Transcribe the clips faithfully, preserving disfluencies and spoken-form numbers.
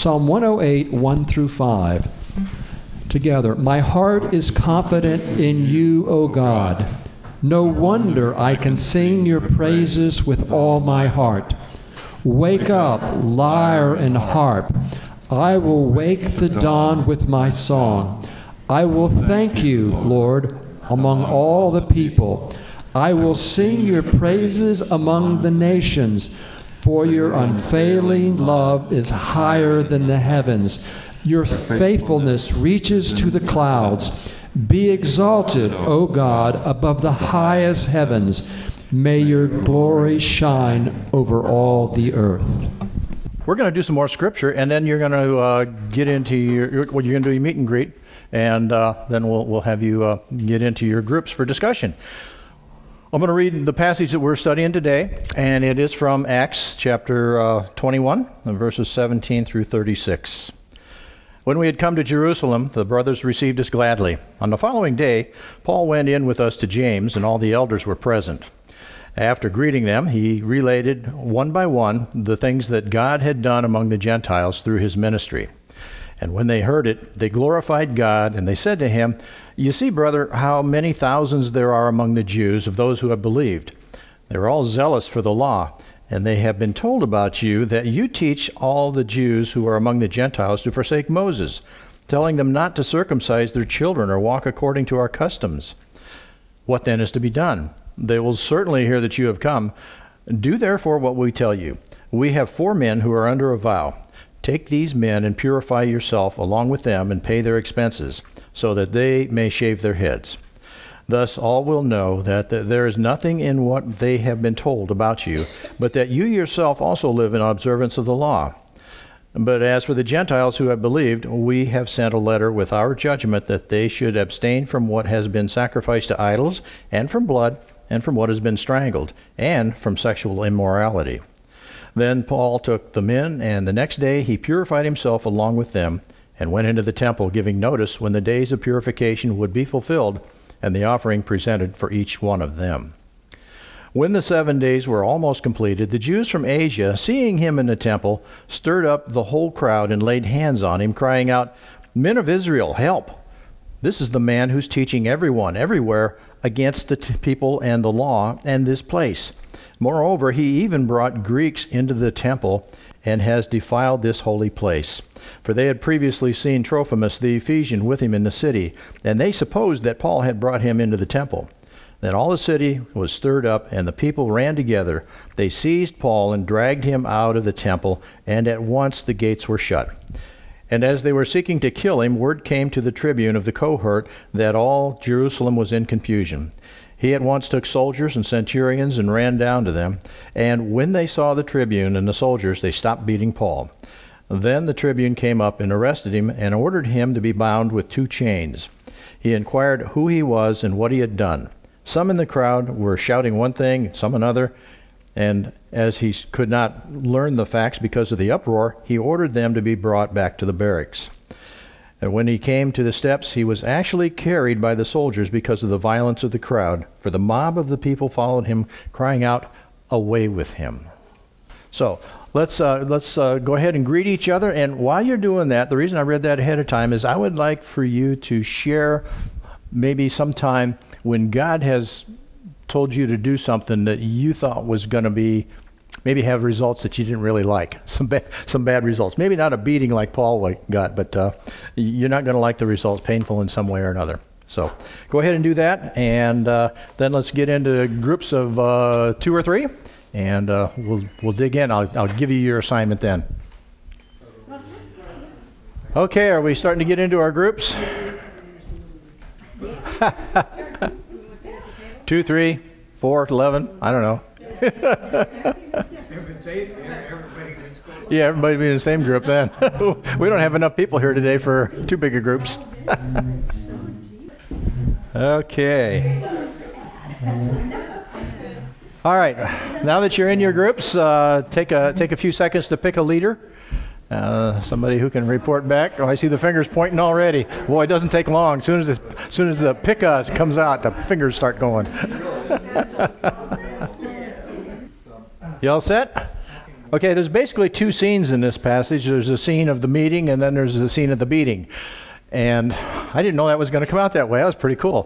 Psalm one oh eight, one through five. Together. My heart is confident in you, O God. No wonder I can sing your praises with all my heart. Wake up, lyre and harp. I will wake the dawn with my song. I will thank you, Lord, among all the people. I will sing your praises among the nations, for your unfailing love is higher than the heavens. Your faithfulness reaches to the clouds. Be exalted, O God, above the highest heavens. May your glory shine over all the earth. We're going to do some more scripture, and then you're going to uh, get into your, well, you're going to do your meet and greet, and uh, then we'll we'll have you uh, get into your groups for discussion. I'm going to read the passage that we're studying today, and it is from Acts chapter uh, twenty-one, verses seventeen through thirty-six. When we had come to Jerusalem, the brothers received us gladly. On the following day, Paul went in with us to James, and all the elders were present. After greeting them, he related one by one the things that God had done among the Gentiles through his ministry. And when they heard it, they glorified God, and they said to him, "You see, brother, how many thousands there are among the Jews of those who have believed. They are all zealous for the law. And they have been told about you that you teach all the Jews who are among the Gentiles to forsake Moses, telling them not to circumcise their children or walk according to our customs. What then is to be done? They will certainly hear that you have come. Do therefore what we tell you. We have four men who are under a vow. Take these men and purify yourself along with them and pay their expenses, so that they may shave their heads. Thus all will know that there is nothing in what they have been told about you, but that you yourself also live in observance of the law. But as for the Gentiles who have believed, we have sent a letter with our judgment that they should abstain from what has been sacrificed to idols, and from blood, and from what has been strangled, and from sexual immorality." Then Paul took the men, and the next day he purified himself along with them, and went into the temple, giving notice when the days of purification would be fulfilled, and the offering presented for each one of them. When the seven days were almost completed, the Jews from Asia, seeing him in the temple, stirred up the whole crowd and laid hands on him, crying out, "Men of Israel, help! This is the man who's teaching everyone, everywhere, against the t- people and the law and this place. Moreover, he even brought Greeks into the temple and has defiled this holy place." For they had previously seen Trophimus the Ephesian with him in the city, and they supposed that Paul had brought him into the temple. Then all the city was stirred up, and the people ran together. They seized Paul and dragged him out of the temple, and at once the gates were shut. And as they were seeking to kill him, word came to the tribune of the cohort that all Jerusalem was in confusion. He at once took soldiers and centurions and ran down to them, and when they saw the tribune and the soldiers, they stopped beating Paul. Then the tribune came up and arrested him and ordered him to be bound with two chains. He inquired who he was and what he had done. Some in the crowd were shouting one thing, some another, and as he could not learn the facts because of the uproar, he ordered them to be brought back to the barracks. And when he came to the steps, he was actually carried by the soldiers because of the violence of the crowd, for the mob of the people followed him, crying out, "Away with him." So, Let's uh, let's uh, go ahead and greet each other. And while you're doing that, the reason I read that ahead of time is I would like for you to share maybe sometime when God has told you to do something that you thought was going to be, maybe have results that you didn't really like, some bad, some bad results. Maybe not a beating like Paul got, but uh, you're not going to like the results, painful in some way or another. So go ahead and do that, and uh, then let's get into groups of uh, two or three. And uh, we'll we'll dig in. I'll I'll give you your assignment then. Okay, are we starting to get into our groups? Two, three, four, eleven. I don't know. Yeah, everybody be in the same group then. We don't have enough people here today for too big of groups. Okay. All right, now that you're in your groups, uh, take a take a few seconds to pick a leader, uh, somebody who can report back. Oh, I see the fingers pointing already. Boy, it doesn't take long. As soon as, it, as soon as the pick us comes out, the fingers start going. You all set? Okay, there's basically two scenes in this passage. There's a scene of the meeting, and then there's a scene of the beating. And I didn't know that was going to come out that way. That was pretty cool.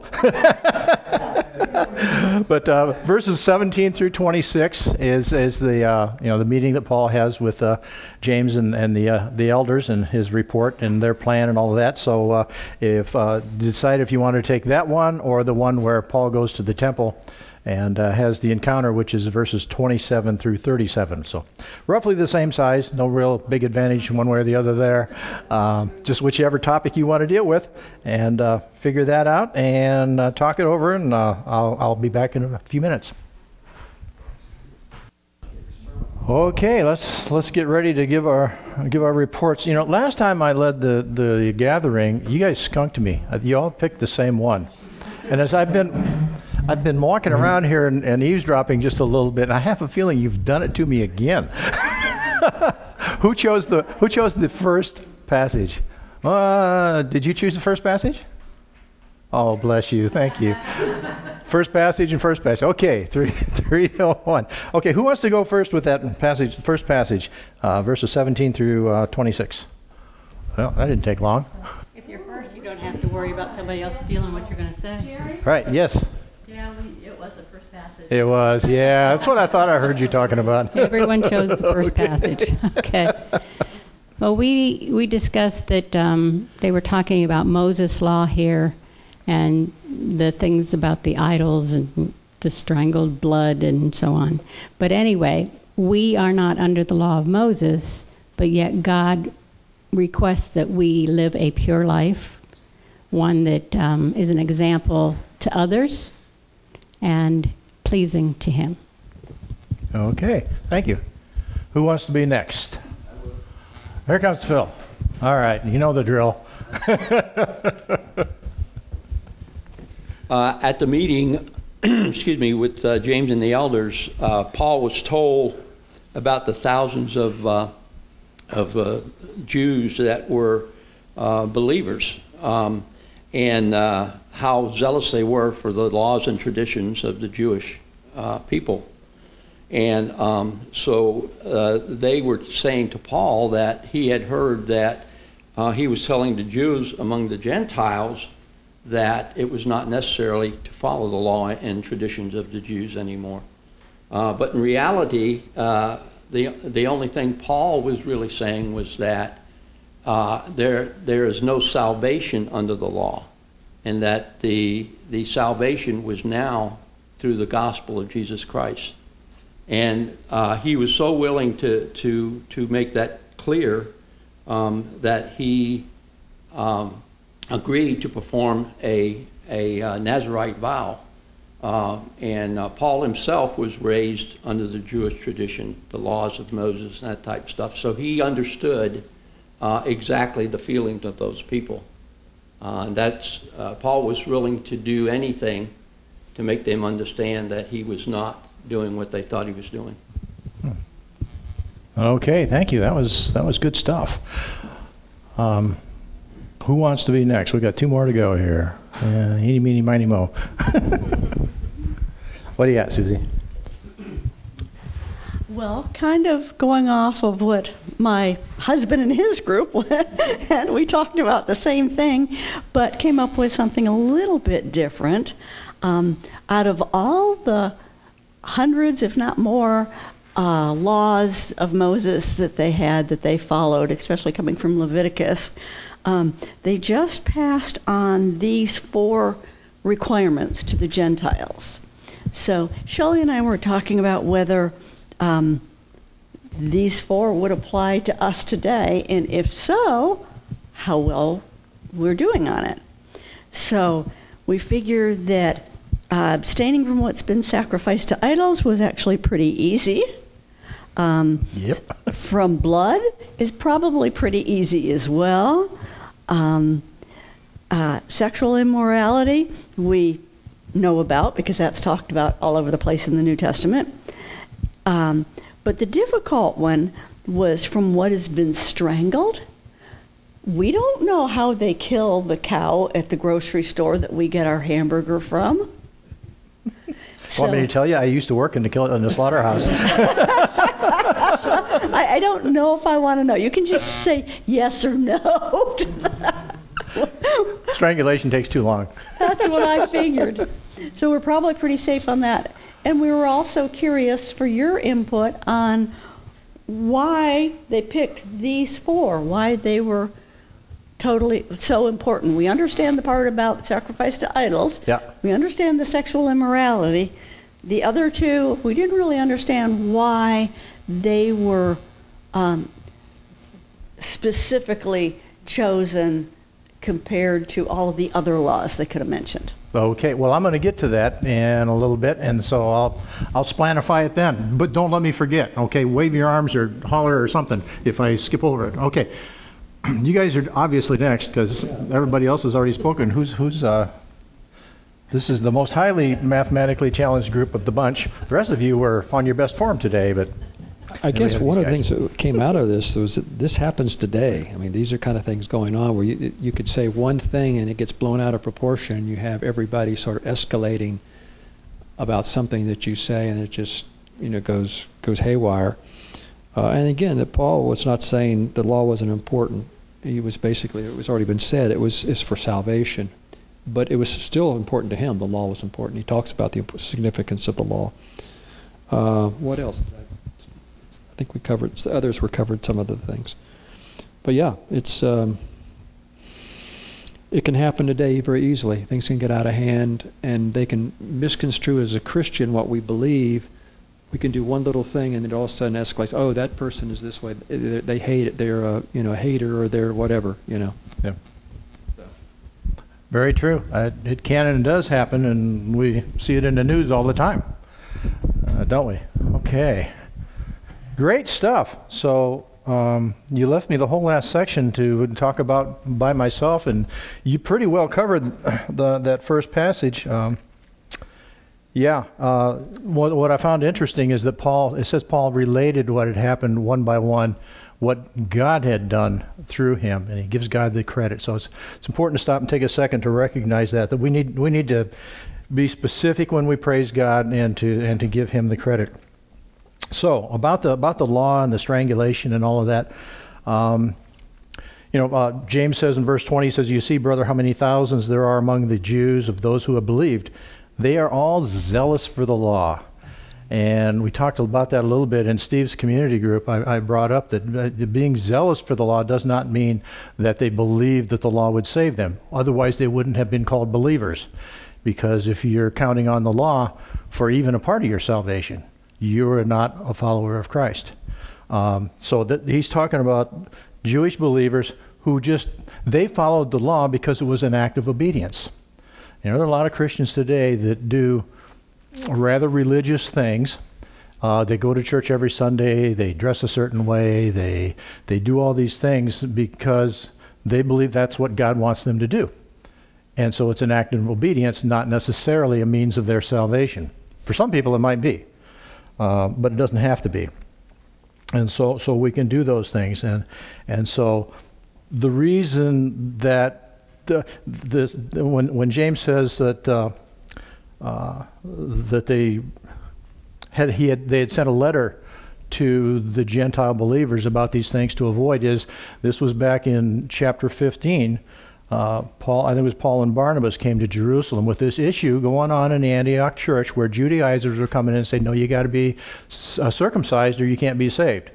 But uh, verses seventeen through twenty-six is is the uh, you know the meeting that Paul has with uh, James and and the uh, the elders, and his report and their plan and all of that. So uh, if uh, decide if you want to take that one or the one where Paul goes to the temple and uh, has the encounter, which is verses twenty-seven through thirty-seven. So roughly the same size, no real big advantage one way or the other there. Um, just whichever topic you want to deal with, and uh, figure that out and uh, talk it over, and uh, I'll, I'll be back in a few minutes. Okay, let's let's get ready to give our give our reports. You know, last time I led the, the gathering, you guys skunked me. You all picked the same one. And as I've been I've been walking around here and, and eavesdropping just a little bit, and I have a feeling you've done it to me again. Who chose the Who chose the first passage? Uh, did you choose the first passage? Oh, bless you. Thank you. First passage and first passage. Okay, three, three, oh, one. Okay, who wants to go first with that passage? First passage, uh, verses seventeen through uh, twenty-six. Well, that didn't take long. If you're first, you don't have to worry about somebody else stealing what you're going to say. Jerry? Right. Yes. Yeah, we, it was the first passage. It was. Yeah, that's what I thought I heard you talking about. Everyone chose the first Okay. passage. Okay. Well, we we discussed that um, they were talking about Moses' law here, and the things about the idols and the strangled blood and so on. But anyway, we are not under the law of Moses, but yet God requests that we live a pure life, one that um, is an example to others and pleasing to Him. Okay, thank you. Who wants to be next? Here comes Phil. All right, you know the drill. Uh, at the meeting, excuse me, with uh, James and the elders, uh, Paul was told about the thousands of uh, of uh, Jews that were uh, believers, um, and uh, how zealous they were for the laws and traditions of the Jewish uh, people. And um, so uh, they were saying to Paul that he had heard that uh, he was telling the Jews among the Gentiles that it was not necessarily to follow the law and traditions of the Jews anymore. Uh, but in reality, uh, the the only thing Paul was really saying was that uh, there there is no salvation under the law, and that the the salvation was now through the gospel of Jesus Christ. And uh, he was so willing to to to make that clear um, that he um, agreed to perform a a uh, Nazirite vow, uh, and uh, Paul himself was raised under the Jewish tradition, the laws of Moses, and that type of stuff. So he understood uh, exactly the feelings of those people. Uh, and that's uh, Paul was willing to do anything to make them understand that he was not doing what they thought he was doing. Okay, thank you. That was that was good stuff. Um, who wants to be next? We got two more to go here. Uh, eeny, meeny, miny, mo. What do you got, Susie? Well, kind of going off of what my husband and his group and we talked about the same thing, but came up with something a little bit different. Um, out of all the hundreds, if not more, uh, laws of Moses that they had, that they followed, especially coming from Leviticus, um, they just passed on these four requirements to the Gentiles. So Shelley and I were talking about whether um, these four would apply to us today, and if so, how well we're doing on it. So we figure that Uh, abstaining from what's been sacrificed to idols was actually pretty easy. Um, Yep. From blood is probably pretty easy as well. Um, uh, sexual immorality we know about because that's talked about all over the place in the New Testament. Um, but the difficult one was from what has been strangled. We don't know how they kill the cow at the grocery store that we get our hamburger from. So, Want me to tell you? I used to work in the, kill, in the slaughterhouse. I, I don't know if I want to know. You can just say yes or no. Strangulation takes too long. That's what I figured. So we're probably pretty safe on that. And we were also curious for your input on why they picked these four, why they were totally so important. We understand the part about sacrifice to idols. Yeah. We understand the sexual immorality. The other two, we didn't really understand why they were um, specifically chosen compared to all of the other laws they could have mentioned. Okay, well, I'm going to get to that in a little bit, and so I'll I'll splanify it then. But don't let me forget, okay? Wave your arms or holler or something if I skip over it. Okay, you guys are obviously next because everybody else has already spoken. Who's who's uh? This is the most highly mathematically challenged group of the bunch. The rest of you were on your best form today, but I guess have one you of the guys. things that came out of this was that this happens today. I mean, these are kind of things going on where you, you could say one thing and it gets blown out of proportion. You have everybody sort of escalating about something that you say, and it just, you know, goes goes haywire. Uh, and again, that Paul was not saying the law wasn't important. He was basically, it was already been said, it was is for salvation. But it was still important to him. The law was important. He talks about the significance of the law. Uh, what else? I think we covered, the others were covered some of the things. But yeah, it's um, it can happen today very easily. Things can get out of hand, and they can misconstrue as a Christian what we believe. We can do one little thing, and it all of a sudden escalates. Oh, that person is this way. They, they hate it. They're a you know a hater, or they're whatever. You know. Yeah. Very true. Uh, it can and does happen, and we see it in the news all the time, uh, don't we? Okay. Great stuff. So um, you left me the whole last section to talk about by myself, and you pretty well covered the, that first passage. Um, yeah. Uh, what, what I found interesting is that Paul, it says Paul related what had happened one by one, what God had done through him, and he gives God the credit. So it's it's important to stop and take a second to recognize that that we need we need to be specific when we praise God and to and to give him the credit. So about the about the law and the strangulation and all of that, um, you know, uh, James says in verse twenty, he says, "You see, brother, how many thousands there are among the Jews of those who have believed. They are all zealous for the law." And we talked about that a little bit in Steve's community group. I, I brought up that uh, being zealous for the law does not mean that they believed that the law would save them. Otherwise, they wouldn't have been called believers. Because if you're counting on the law for even a part of your salvation, you are not a follower of Christ. Um, so that he's talking about Jewish believers who just, they followed the law because it was an act of obedience. You know, there are a lot of Christians today that do rather religious things. Uh, they go to church every Sunday. They dress a certain way. They they do all these things because they believe that's what God wants them to do. And so it's an act of obedience, not necessarily a means of their salvation. For some people it might be, uh, but it doesn't have to be. And so so we can do those things. And and so the reason that the, the when when James says that uh, uh, that they had he had they had sent a letter to the Gentile believers about these things to avoid is this was back in chapter fifteen. Uh, Paul, I think it was Paul and Barnabas came to Jerusalem with this issue going on in the Antioch church where Judaizers were coming in and saying, no, you got to be uh, circumcised or you can't be saved.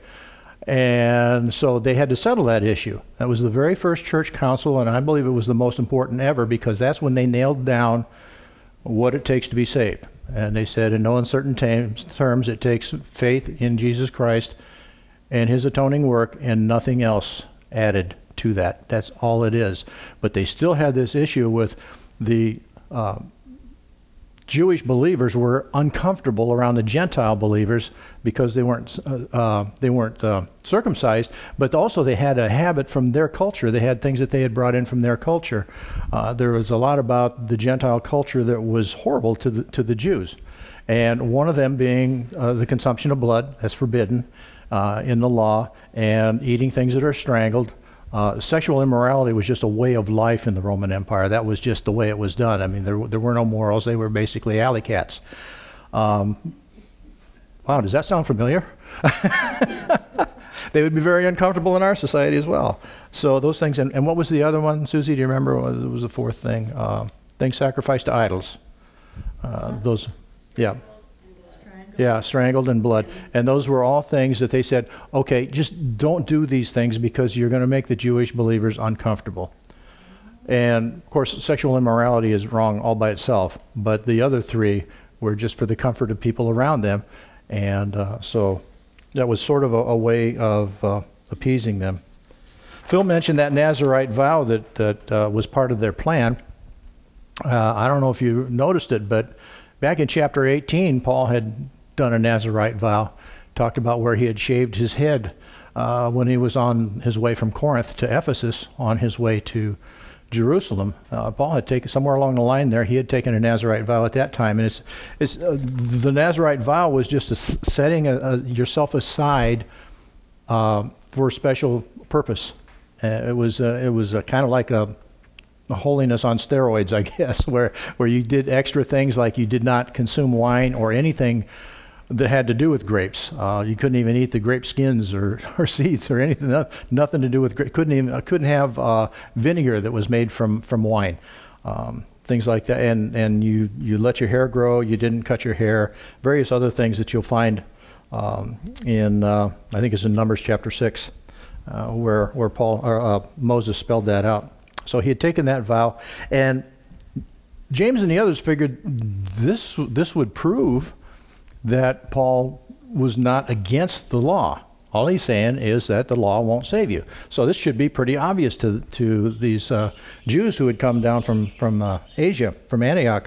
And so they had to settle that issue. That was the very first church council, and I believe it was the most important ever because that's when they nailed down what it takes to be saved. And they said in no uncertain terms, it takes faith in Jesus Christ and his atoning work and nothing else added to that. That's all it is. But they still had this issue with the uh, Jewish believers were uncomfortable around the Gentile believers because they weren't uh, uh, they weren't uh, circumcised, but also they had a habit from their culture. They had things that they had brought in from their culture. Uh, there was a lot about the Gentile culture that was horrible to the, to the Jews, and one of them being uh, the consumption of blood. That's forbidden uh, in the law, and eating things that are strangled. Uh, sexual immorality was just a way of life in the Roman Empire. That was just the way it was done. I mean, there there were no morals. They were basically alley cats. Um, wow, does that sound familiar? they would be very uncomfortable in our society as well. So those things, and, and what was the other one, Susie? Do you remember? What was, was the fourth thing? Uh, things sacrificed to idols. Uh, those, yeah. Yeah, strangled and blood. And those were all things that they said, okay, just don't do these things because you're going to make the Jewish believers uncomfortable. And, of course, sexual immorality is wrong all by itself, but the other three were just for the comfort of people around them. And uh, so that was sort of a, a way of uh, appeasing them. Phil mentioned that Nazirite vow that, that uh, was part of their plan. Uh, I don't know if you noticed it, but back in chapter eighteen, Paul had done a Nazirite vow, talked about where he had shaved his head uh, when he was on his way from Corinth to Ephesus, on his way to Jerusalem. Uh, Paul had taken, somewhere along the line there, he had taken a Nazirite vow at that time. And it's, it's uh, the Nazirite vow was just a, setting a, a, yourself aside uh, for a special purpose. Uh, it was, uh, it was kind of like a holiness on steroids, I guess, where where you did extra things like you did not consume wine or anything that had to do with grapes. Uh, you couldn't even eat the grape skins or, or seeds or anything. No, nothing to do with grapes. Couldn't even couldn't have uh, vinegar that was made from from wine. Um, things like that. And and you you let your hair grow. You didn't cut your hair. Various other things that you'll find um, in uh, I think it's in Numbers chapter six, uh, where where Paul or uh, Moses spelled that out. So he had taken that vow, and James and the others figured this this would prove that Paul was not against the law. All he's saying is that the law won't save you. So this should be pretty obvious to to these uh, Jews who had come down from from uh, Asia, from Antioch.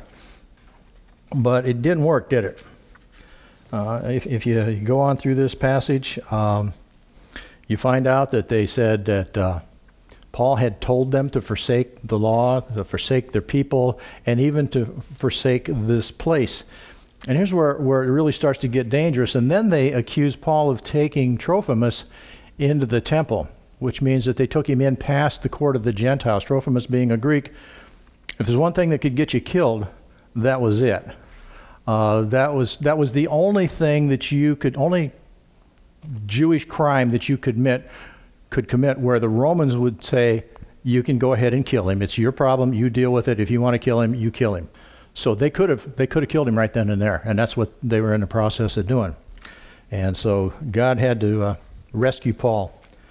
But it didn't work, did it? Uh, if, if you go on through this passage, um, you find out that they said that Uh, Paul had told them to forsake the law, to forsake their people, and even to forsake this place. And here's where, where it really starts to get dangerous. And then they accuse Paul of taking Trophimus into the temple, which means that they took him in past the court of the Gentiles. Trophimus being a Greek, if there's one thing that could get you killed, that was it. Uh, that was that was the only thing that you could, only Jewish crime that you could commit. could commit where the Romans would say, you can go ahead and kill him. It's your problem. You deal with it. If you want to kill him, you kill him. So they could have they could have killed him right then and there, and that's what they were in the process of doing. And so God had to uh, rescue Paul,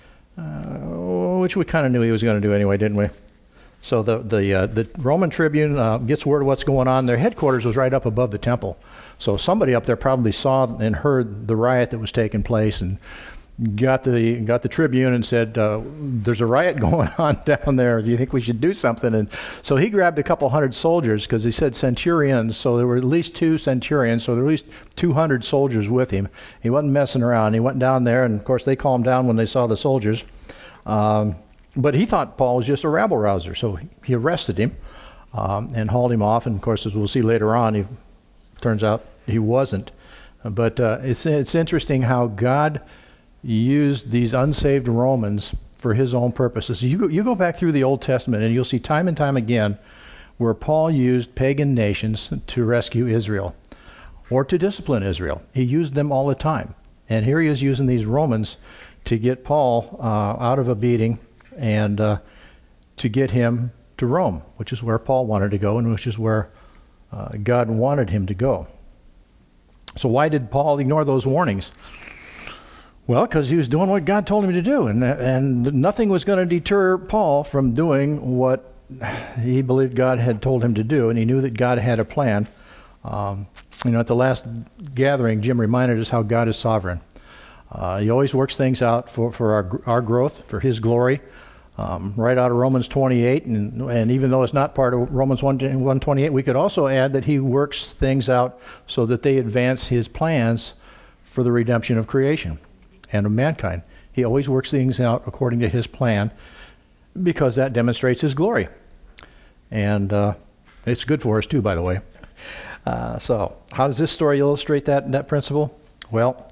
uh, which we kind of knew he was going to do anyway, didn't we? So the the uh, the Roman Tribune uh, gets word of what's going on. Their headquarters was right up above the temple. So somebody up there probably saw and heard the riot that was taking place, and got the got the Tribune and said, uh, there's a riot going on down there. Do you think we should do something? And so he grabbed a couple hundred soldiers, because he said centurions, so there were at least two centurions, so there were at least two hundred soldiers with him. He wasn't messing around. He went down there, and of course they calmed down when they saw the soldiers. Um, but he thought Paul was just a rabble rouser, so he arrested him um, and hauled him off. And of course, as we'll see later on, he turns out he wasn't. But uh, it's it's interesting how God used these unsaved Romans for his own purposes. You go, you go back through the Old Testament and you'll see time and time again where Paul used pagan nations to rescue Israel or to discipline Israel. He used them all the time. And here he is using these Romans to get Paul uh, out of a beating and uh, to get him to Rome, which is where Paul wanted to go and which is where uh, God wanted him to go. So why did Paul ignore those warnings? Well, because he was doing what God told him to do, and and nothing was going to deter Paul from doing what he believed God had told him to do, and he knew that God had a plan. Um, you know, at the last gathering, Jim reminded us how God is sovereign. Uh, he always works things out for, for our our growth, for his glory. Um, right out of Romans twenty-eight, and, and even though it's not part of Romans one twenty-eight, we could also add that he works things out so that they advance his plans for the redemption of creation and of mankind. He always works things out according to his plan because that demonstrates his glory. And uh, it's good for us too, by the way. Uh, so how does this story illustrate that, that principle? Well,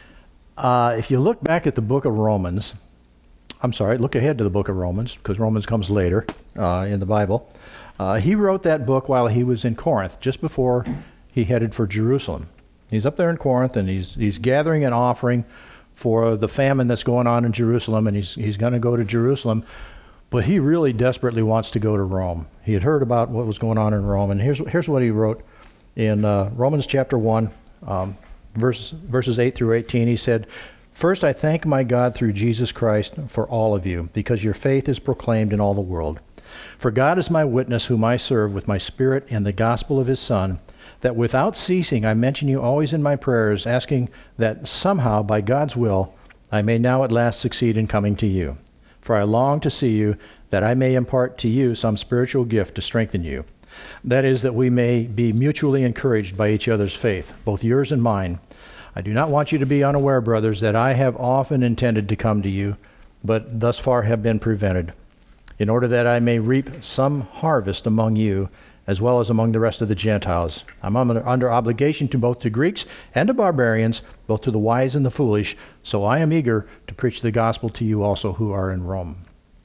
uh, if you look back at the book of Romans, I'm sorry, look ahead to the book of Romans, because Romans comes later uh, in the Bible. Uh, he wrote that book while he was in Corinth, just before he headed for Jerusalem. He's up there in Corinth, and he's he's gathering an offering for the famine that's going on in Jerusalem, and he's he's going to go to Jerusalem, but he really desperately wants to go to Rome. He had heard about what was going on in Rome, and here's here's what he wrote in uh, Romans chapter one, um, verse, verses eight through eighteen. He said, "First I thank my God through Jesus Christ for all of you, because your faith is proclaimed in all the world. For God is my witness, whom I serve with my spirit and the gospel of his Son, that without ceasing I mention you always in my prayers, asking that somehow by God's will I may now at last succeed in coming to you. For I long to see you, that I may impart to you some spiritual gift to strengthen you. That is, that we may be mutually encouraged by each other's faith, both yours and mine. I do not want you to be unaware, brothers, that I have often intended to come to you, but thus far have been prevented, in order that I may reap some harvest among you, as well as among the rest of the Gentiles. I'm under, under obligation to both to Greeks and to barbarians, both to the wise and the foolish, so I am eager to preach the gospel to you also who are in Rome."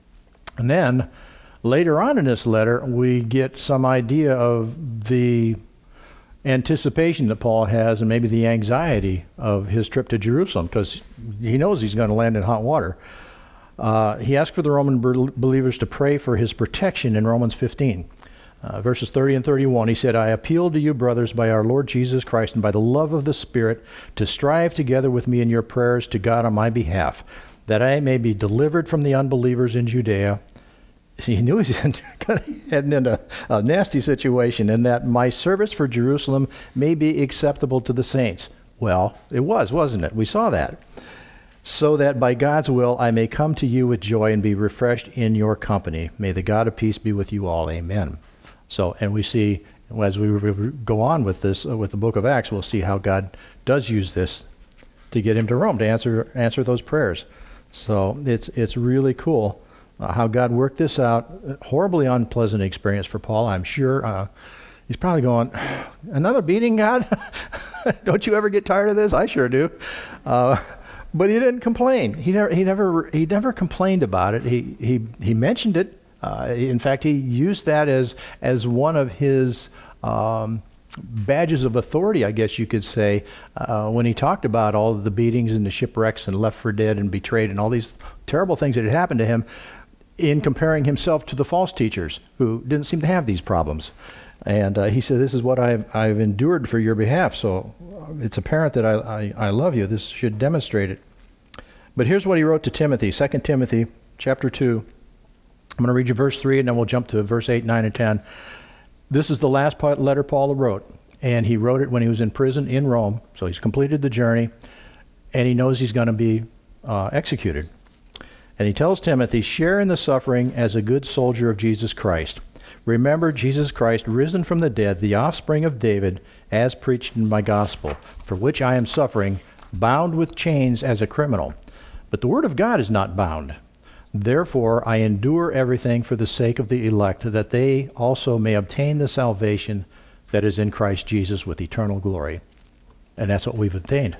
And then, later on in this letter, we get some idea of the anticipation that Paul has, and maybe the anxiety of his trip to Jerusalem, because he knows he's going to land in hot water. Uh, he asked for the Roman believers to pray for his protection in Romans fifteen. Uh, verses thirty and thirty-one, he said, "I appeal to you, brothers, by our Lord Jesus Christ and by the love of the Spirit, to strive together with me in your prayers to God on my behalf, that I may be delivered from the unbelievers in Judea." See, he knew he was heading into a nasty situation, and that my service for Jerusalem may be acceptable to the saints. Well, it was, wasn't it? We saw that. "So that by God's will I may come to you with joy and be refreshed in your company. May the God of peace be with you all. Amen." So, and we see, as we go on with this, uh, with the book of Acts, we'll see how God does use this to get him to Rome, to answer answer those prayers. So it's it's really cool uh, how God worked this out. A horribly unpleasant experience for Paul, I'm sure. Uh, he's probably going, "Another beating, God? Don't you ever get tired of this?" I sure do. Uh, but he didn't complain. He never he never he never complained about it. He he he mentioned it. Uh, in fact, he used that as as one of his um, badges of authority, I guess you could say, uh, when he talked about all of the beatings and the shipwrecks and left for dead and betrayed and all these terrible things that had happened to him, in comparing himself to the false teachers who didn't seem to have these problems. And uh, he said, "This is what I've, I've endured for your behalf, so it's apparent that I, I, I love you. This should demonstrate it." But here's what he wrote to Timothy, Second Timothy chapter two. I'm going to read you verse three, and then we'll jump to verse eight, nine, and ten. This is the last part letter Paul wrote, and he wrote it when he was in prison in Rome, so he's completed the journey, and he knows he's going to be uh, executed. And he tells Timothy, "Share in the suffering as a good soldier of Jesus Christ. Remember Jesus Christ, risen from the dead, the offspring of David, as preached in my gospel, for which I am suffering, bound with chains as a criminal. But the word of God is not bound. Therefore I endure everything for the sake of the elect, that they also may obtain the salvation that is in Christ Jesus with eternal glory." And that's what we've obtained,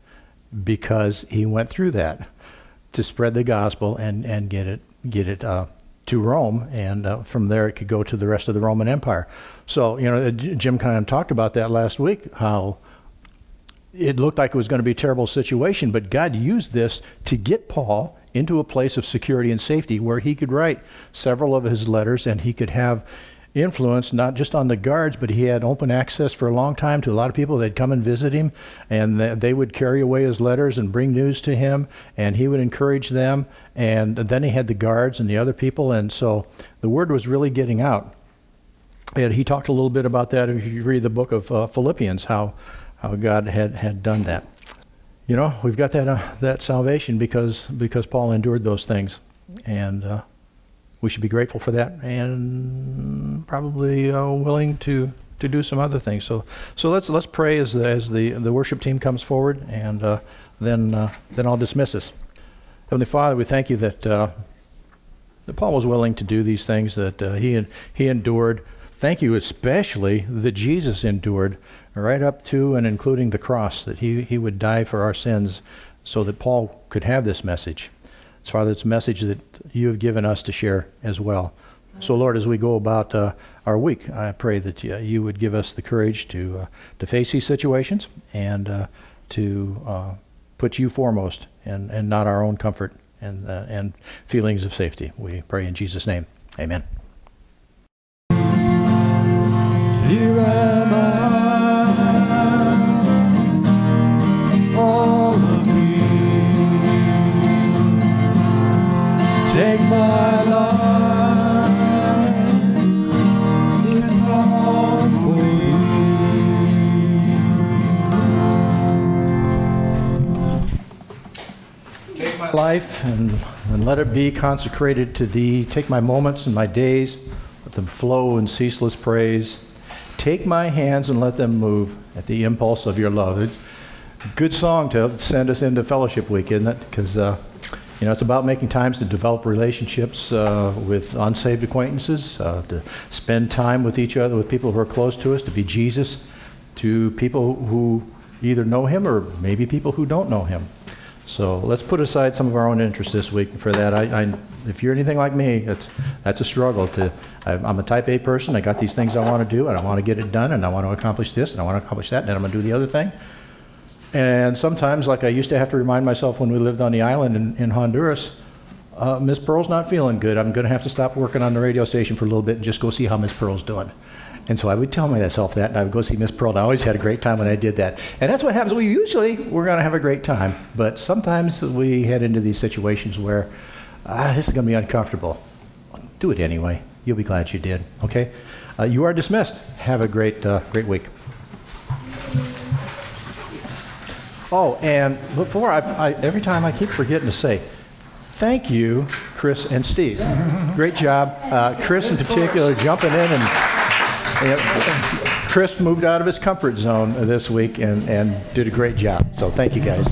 because he went through that to spread the gospel and, and get it get it uh, to Rome, and uh, from there it could go to the rest of the Roman Empire. So, you know, Jim kind of talked about that last week, how it looked like it was going to be a terrible situation, but God used this to get Paul into a place of security and safety where he could write several of his letters, and he could have influence not just on the guards, but he had open access for a long time to a lot of people that'd come and visit him, and they would carry away his letters and bring news to him, and he would encourage them. And then he had the guards and the other people, and so the word was really getting out. And he talked a little bit about that if you read the book of uh, Philippians, how how God had, had done that. You know, we've got that uh, that salvation because because Paul endured those things, and uh, we should be grateful for that, and probably uh, willing to, to do some other things. So so let's let's pray as the as the the worship team comes forward, and uh, then uh, then I'll dismiss us. Heavenly Father, we thank you that uh, that Paul was willing to do these things, that uh, he he endured. Thank you especially that Jesus endured right up to and including the cross, that he, he would die for our sins so that Paul could have this message. So, Father, it's a message that you have given us to share as well. So, Lord, as we go about uh, our week, I pray that uh, you would give us the courage to uh, to face these situations and uh, to uh, put put you foremost and, and not our own comfort and, uh, and feelings of safety. We pray in Jesus' name. Amen. Here am I, all of me. Take my life, it's all for thee. Take my life and, and let it be consecrated to thee. Take my moments and my days, let them flow in ceaseless praise. Take my hands and let them move at the impulse of your love. It's a good song to send us into Fellowship Week, isn't it? Because uh, you know, it's about making times to develop relationships uh, with unsaved acquaintances, uh, to spend time with each other, with people who are close to us, to be Jesus to people who either know him or maybe people who don't know him. So let's put aside some of our own interests this week for that. I, I, if you're anything like me, it's, that's a struggle. To I, I'm a type A person. I got these things I want to do, and I want to get it done, and I want to accomplish this, and I want to accomplish that, and then I'm going to do the other thing. And sometimes, like I used to have to remind myself when we lived on the island in, in Honduras, uh, Miss Pearl's not feeling good. I'm going to have to stop working on the radio station for a little bit and just go see how Miss Pearl's doing. And so I would tell myself that, and I would go see Miss Pearl, and I always had a great time when I did that. And that's what happens. We usually, we're going to have a great time, but sometimes we head into these situations where, ah, this is going to be uncomfortable. Do it anyway. You'll be glad you did, okay? Uh, you are dismissed. Have a great, uh, great week. Oh, and before, I, I, every time I keep forgetting to say, thank you, Chris and Steve. Great job. Uh, Chris in particular jumping in and... And Chris moved out of his comfort zone this week and, and did a great job. So thank you, guys.